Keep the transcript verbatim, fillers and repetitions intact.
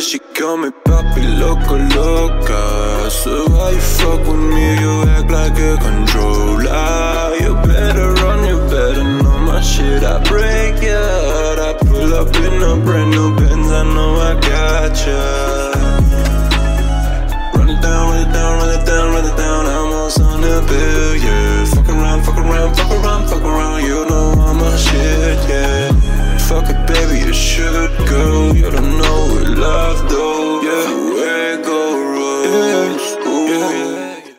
she call me papi loco, loca. So why you fuck with me, you act like a control.